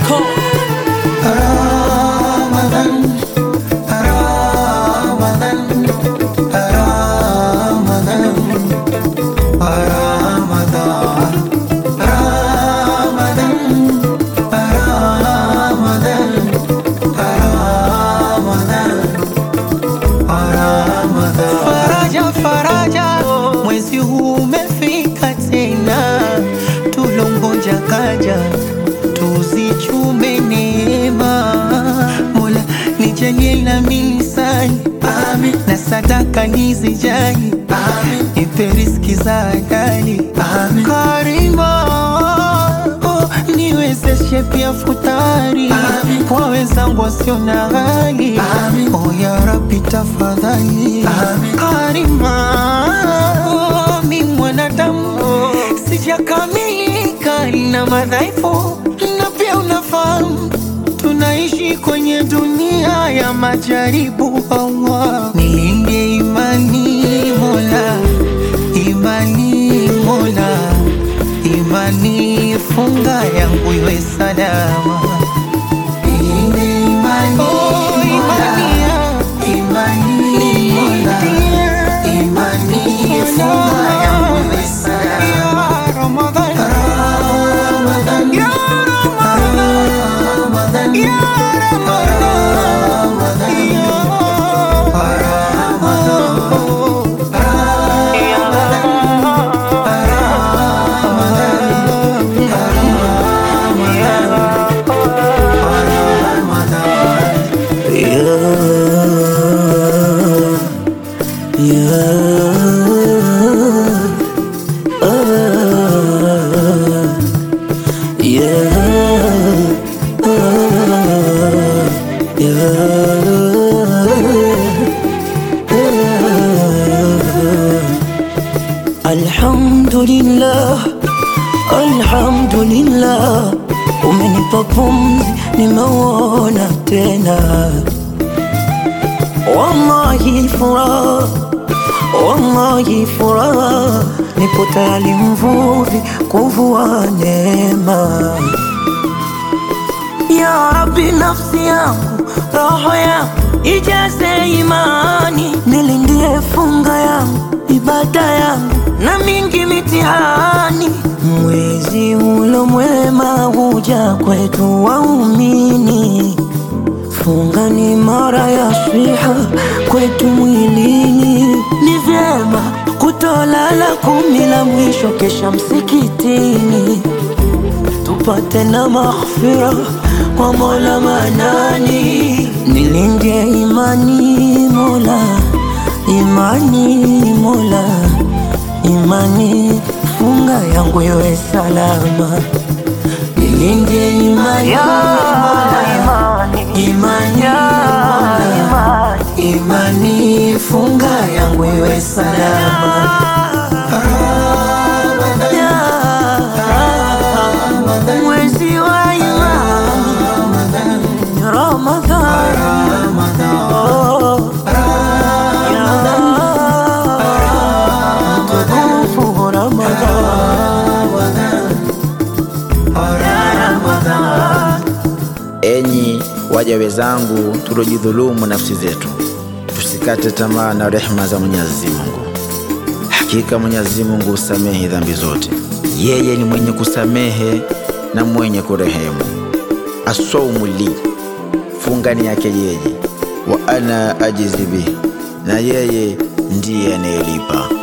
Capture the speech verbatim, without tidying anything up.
Moko. Ramadan, Ramadan, Ramadan, Ramadan, Ramadan, Ramadan, Ramadan. Faraja, faraja, mwezi huu umefika tena, tulongoja kaja tuzichume neema. Mola nijalie na milisani, amin, na sadaka nizijali, amin, nipe riziki za halali, amin. Karima, oh, niwezeshe pia futari, amin, kwa wenzangu wasio na hali, amin. Oh ya Rabbi tafadhali, amin. Karima, oh, mi mwanadamu, oh, sijakamilika na madhaifu, na pia unafahamu tunaishi kwenye dunia ya majaribu. Allah, nilinde imani Mola, imani Mola, imani funga yangu iwe salama. Nilinde imani Mola, imani Mola, imani funga yangu iwe salama. Ya Ramadan, Ramadan, ya Ramadan, ya Alhamdulillah, alhamdulillah, umenipa pumzi nimeona tena. Wallahi furaha, wallahi furaha, nipo tayari mvuvi kuvua neema. Ya Rabbi, nafsi yangu, roho yangu ijaze imani, nilindie funga yangu, ibada yangu na mingi mitihani. Mwezi ulo mwema huja kwetu waumini, funga ni mara ya swiha kwetu mwilini. Ni vyema kutolala kumi la mwisho kesha msikitini, tupate na maghfira kwa Mola Manani. Nilinde imani Mola, imani Mola, imani funga yangu iwe salama. Nilinde imani Mola, imani Mola, imani funga yangu iwe salama. Mwezi wa imani Ramadan, oh, tukufu Ramadan. Enyi waja wenzangu, tulojidhulumu nafsi zetu, tusikate tamaa na rehema za Mwenyezi Mungu. Hakika Mwenyezi Mungu husamehe dhambi zote, yeye ni mwenye kusamehe na mwenye kurehemu. As-sawmu li, funga ni yake yeye, wa ana ajizi bihi, na yeye ndiye anayelipa.